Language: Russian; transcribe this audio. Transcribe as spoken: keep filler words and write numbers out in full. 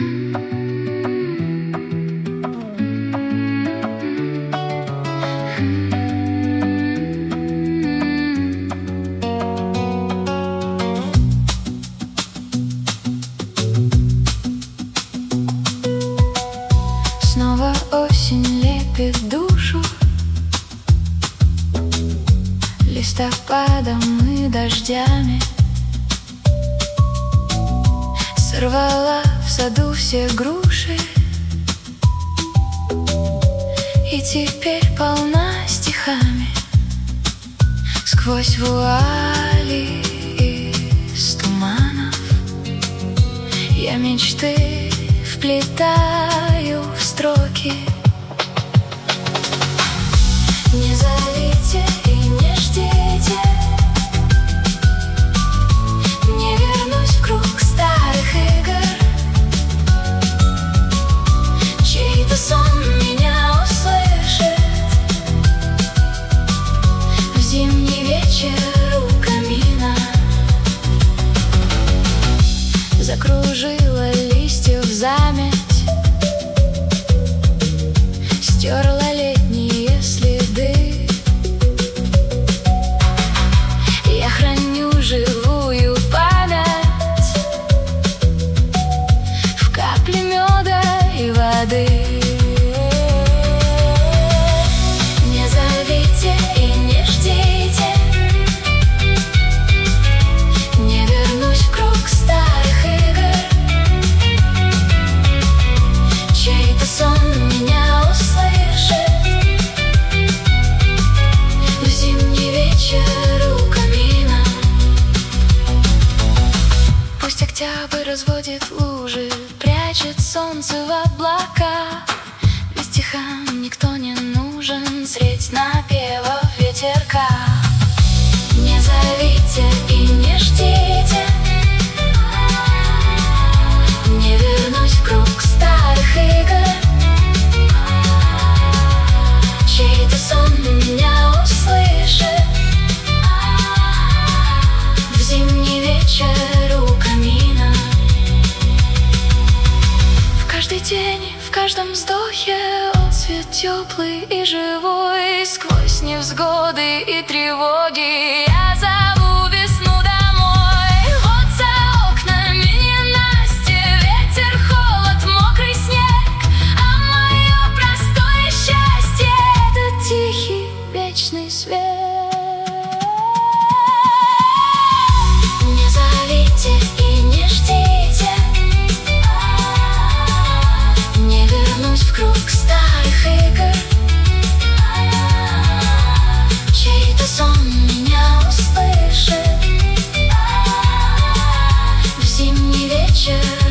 Снова осень лепит душу листопадом и дождями. Сорвала в саду все груши и теперь полна стихами. Сквозь вуали из туманов я мечты вплетаю в строки. Не зовите и не ждите, не вернусь в круг старых игр. Чей-то сон меня услышит в зимний вечер у камина. Закружила листьев заметь, стерла летние следы. Я храню живую память в капле меда и воды. Не зовите и не ждите, не вернусь в круг старых игр. Чей-то сон меня услышит в зимний вечер у камина. Пусть октябрь разводит лужи, прячет солнце в облака. Ведь стихам никто не нужен средь напевов ветерка. Не зовите и не ждите, не вернусь в круг старых игр. Чей-то сон меня услышит в зимний вечер у камина. В каждой тени, в каждом вздохе отцвет теплый и живой. Сквозь невзгоды и тревоги я зову весну домой. Вот за окнами ненастье, ветер, холод, мокрый снег, а мое простое счастье — это тихий вечный свет. Не зовите и не ждите, не вернусь в круг старых игр. Чей-то сон меня услышит в зимний вечер